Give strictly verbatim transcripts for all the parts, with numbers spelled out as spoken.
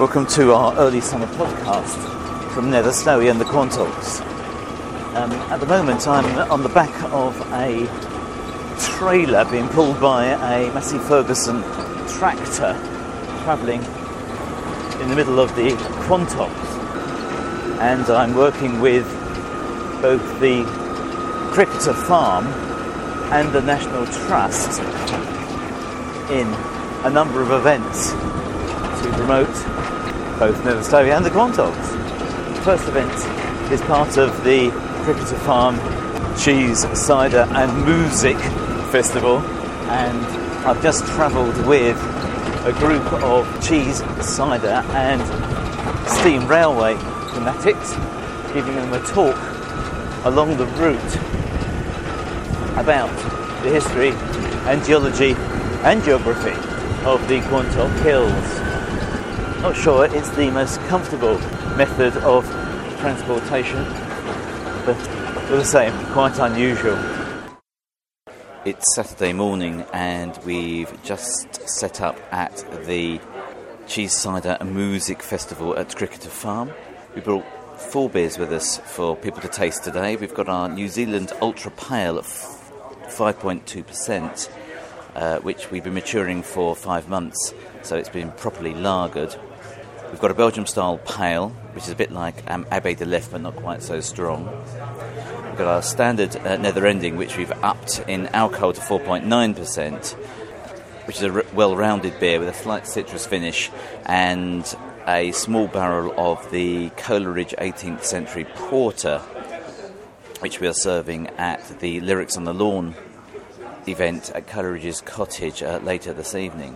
Welcome to our early summer podcast from Nether Snowy and the Quantocks. Um, at the moment I'm on the back of a trailer being pulled by a Massey Ferguson tractor travelling in the middle of the Quantocks, and I'm working with both the Cricketer Farm and the National Trust in a number of events to promote both Nether Snowy and the Quantocks. The first event is part of the Cricketer Farm Cheese, Cider and Music Festival, and I've just travelled with a group of cheese, cider and steam railway fanatics, giving them a talk along the route about the history and geology and geography of the Quantock Hills. Not sure it's the most comfortable method of transportation, but all the same, quite unusual. It's Saturday morning and we've just set up at the Cheese, Cider and Music Festival at Cricketer Farm. We brought four beers with us for people to taste today. We've got our New Zealand Ultra Pale at five point two percent, uh, which we've been maturing for five months, so it's been properly lagered. We've got a Belgium-style pale, which is a bit like um, Abbé de l'Ef, but not quite so strong. We've got our standard uh, Nether Ending, which we've upped in alcohol to four point nine percent, which is a r- well-rounded beer with a slight citrus finish, and a small barrel of the Coleridge eighteenth century Porter, which we are serving at the Lyrics on the Lawn event at Coleridge's Cottage uh, later this evening.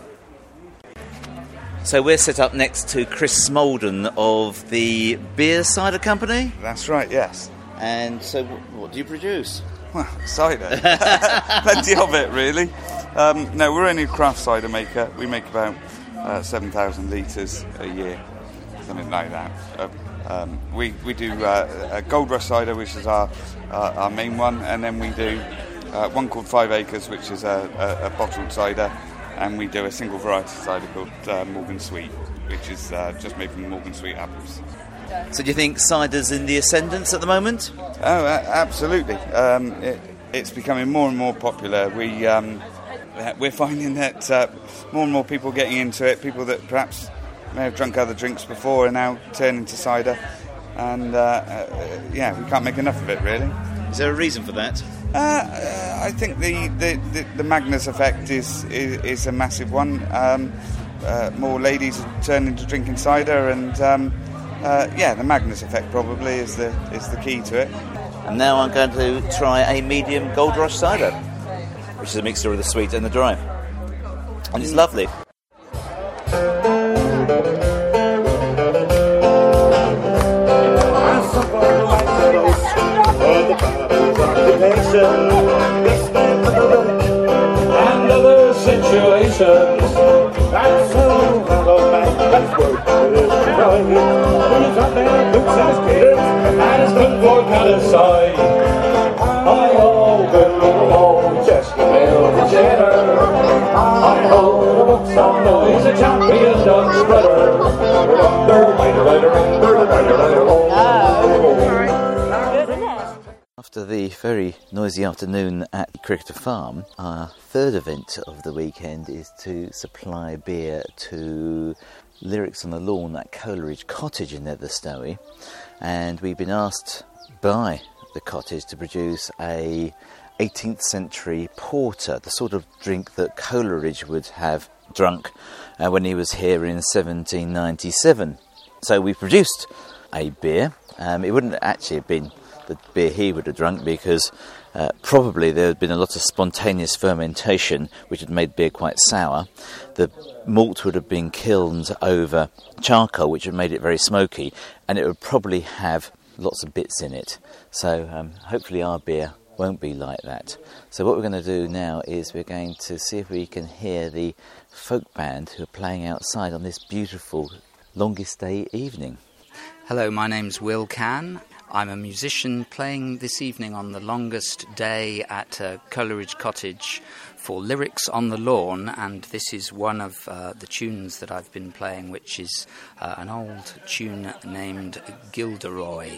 So we're set up next to Chris Smolden of the Beer Cider Company? That's right, yes. And so what do you produce? Well, cider. Plenty of it, really. Um, no, we're only a craft cider maker. We make about uh, seven thousand litres a year, something like that. Uh, um, we, we do uh, a Gold Rush cider, which is our, uh, our main one, and then we do uh, one called Five Acres, which is a, a, a bottled cider, and we do a single variety cider called uh, Morgan Sweet, which is uh, just made from Morgan Sweet apples. So do you think cider's in the ascendance at the moment? Oh, uh, absolutely. Um, it, it's becoming more and more popular. We, um, we're finding that uh, more and more people getting into it, people that perhaps may have drunk other drinks before are now turning to cider. And, uh, uh, yeah, we can't make enough of it, really. Is there a reason for that? Uh, uh, I think the, the, the, the Magnus effect is, is, is a massive one. Um, uh, more ladies are turning to drinking cider, and um, uh, yeah, the Magnus effect probably is the is the key to it. And now I'm going to try a medium Gold Rush cider, which is a mixture of the sweet and the dry, and it's lovely. And other situations. That's so hard of man, that's work that is crying. Who's up there, boots and his kids, and his good for colour side. I hold the little chest, the mill, the cheddar. I hold the books on noise, a champion dog spreader. After the very noisy afternoon at Cricketer Farm, our third event of the weekend is to supply beer to Lyrics on the Lawn at Coleridge Cottage in Nether Snowy, and we've been asked by the cottage to produce a eighteenth century porter, the sort of drink that Coleridge would have drunk uh, when he was here in seventeen ninety-seven. So we produced a beer. Um, it wouldn't actually have been the beer he would have drunk, because uh, probably there had been a lot of spontaneous fermentation which had made beer quite sour. The malt would have been kilned over charcoal, which had made it very smoky, and it would probably have lots of bits in it. So um, hopefully our beer won't be like that. So what we're going to do now is we're going to see if we can hear the folk band who are playing outside on this beautiful longest day evening. Hello, my name's Will Cann. I'm a musician playing this evening on the longest day at uh, Coleridge Cottage for Lyrics on the Lawn, and this is one of uh, the tunes that I've been playing, which is uh, an old tune named Gilderoy.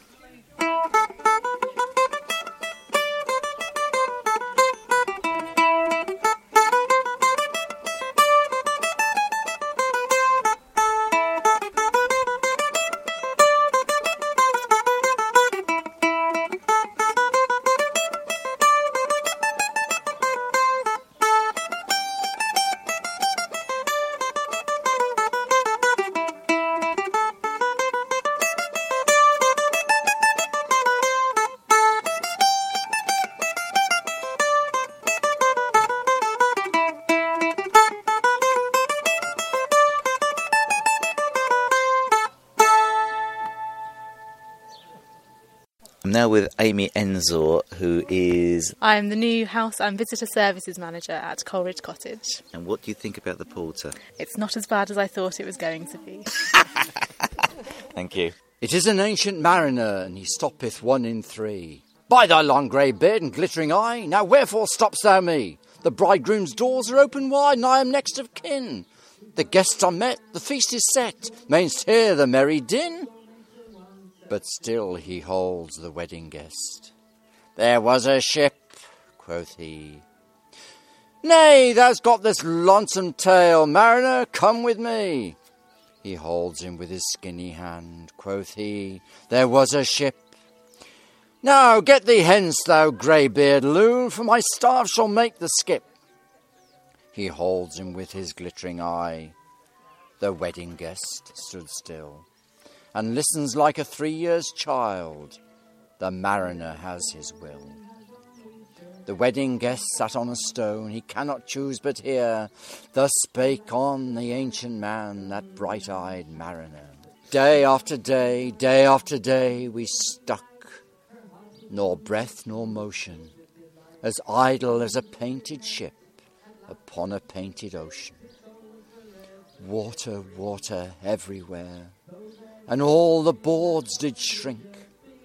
I'm now with Amy Ensor, who is... I'm the new House and Visitor Services Manager at Coleridge Cottage. And what do you think about the porter? It's not as bad as I thought it was going to be. Thank you. It is an ancient mariner, and he stoppeth one in three. By thy long grey beard and glittering eye, now wherefore stopp'st thou me? The bridegroom's doors are open wide, and I am next of kin. The guests are met, the feast is set, may'st hear the merry din? But still he holds the wedding guest. There was a ship, quoth he. Nay, thou'st got this lonesome tale, mariner, come with me. He holds him with his skinny hand, quoth he. There was a ship. Now get thee hence, thou grey-beard loon, for my staff shall make the skip. He holds him with his glittering eye. The wedding guest stood still, and listens like a three years child. The mariner has his will. The wedding guest sat on a stone, he cannot choose but hear. Thus spake on the ancient man, that bright-eyed mariner. Day after day, day after day, we stuck, nor breath nor motion, as idle as a painted ship upon a painted ocean. Water, water everywhere, and all the boards did shrink.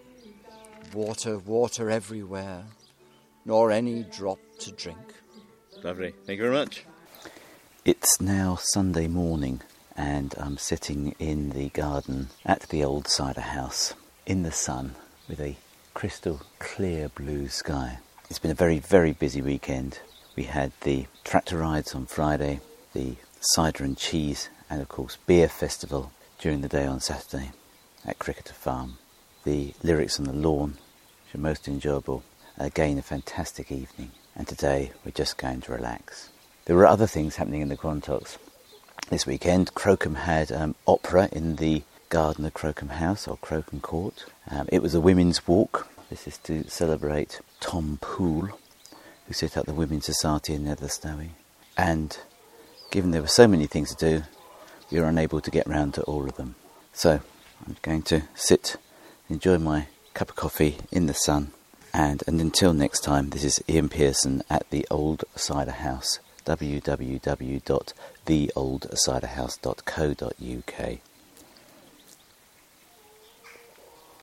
Water, water everywhere, nor any drop to drink. Lovely. Thank you very much. It's now Sunday morning, and I'm sitting in the garden at the old cider house in the sun with a crystal clear blue sky. It's been a very, very busy weekend. We had the tractor rides on Friday, the cider and cheese, and of course beer festival during the day on Saturday at Cricketer Farm. The Lyrics on the Lawn, which are most enjoyable. Again, a fantastic evening. And today we're just going to relax. There were other things happening in the Quantocks this weekend. Crocombe had um, opera in the garden of Crocombe House, or Crocombe Court. Um, it was a women's walk. This is to celebrate Tom Poole, who set up the Women's Society in Nether Snowy. And given there were so many things to do, we were unable to get round to all of them. So I'm going to sit, enjoy my cup of coffee in the sun, and, and until next time, this is Ian Pearson at the Old Cider House, w w w dot the old cider house dot co dot u k.